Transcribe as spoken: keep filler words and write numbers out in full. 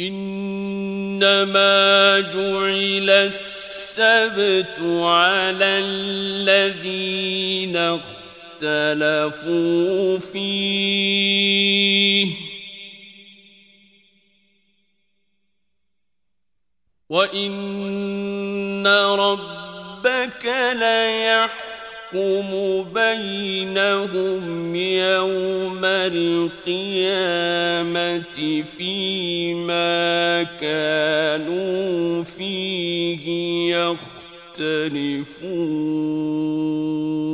إنما جعل السبت على الذين اختلفوا فيه وإن ربك ليحكم بينهم يوم القيامة فيما كانوا فيه يختلفون